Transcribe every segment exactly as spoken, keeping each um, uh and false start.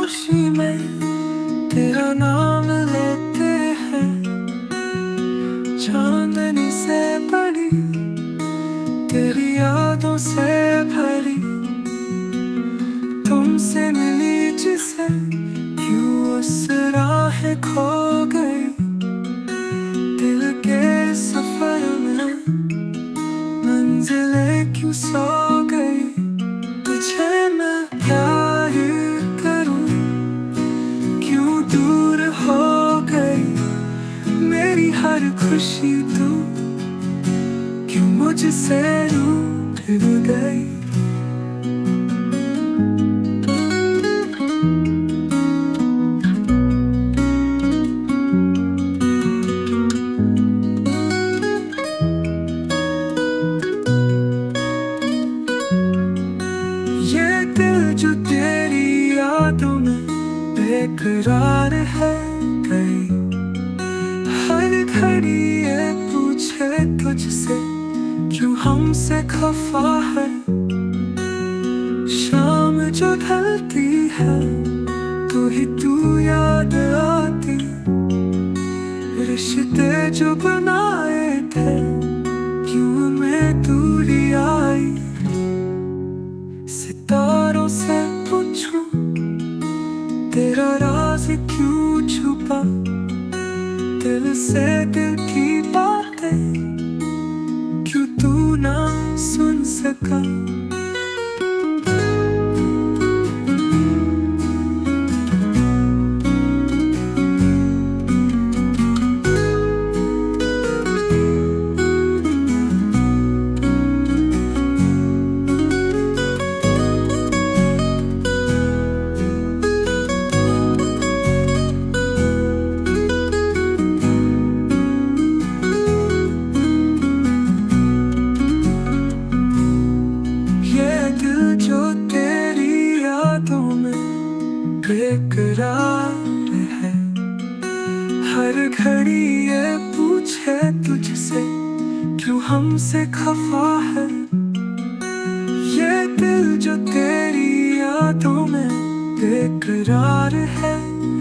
खुशी में तेरा नाम लेते हैं। चांदनी से बड़ी तेरी यादों से भरी, तुमसे मिली जिसे क्यों उस राह खो गई। दिल के सफर में मंजिलें क्यों सो गई। तुझे मैं प्यार करूं क्यों दूर हो गई। मेरी हर खुशी तू क्यों मुझसे रूठ गई। ये दिल जो तेरी यादों में बेकरार है गई। हर घड़ी ये पूछे तुझसे क्यों हमसे खफा है। शाम जो ढलती है तू ही तू याद आती। रिश्ते जो बनाए थे क्यों में दूरी आई। सितारों से पूछूं तेरा राज क्यों छुपा। दिल से दिल की बातें क्यों तू ना सुन सका। जो तेरी यादों में बेकरार है। हर घड़ी ये पूछे तुझसे क्यों हमसे खफा है। ये दिल जो तेरी यादों में बेकरार है।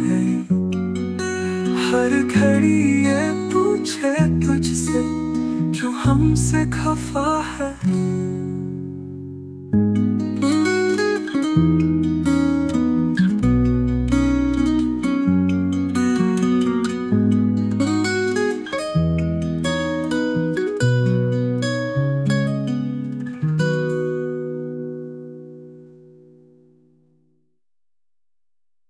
हर घड़ी ये पूछे तुझसे क्यों हमसे खफा है।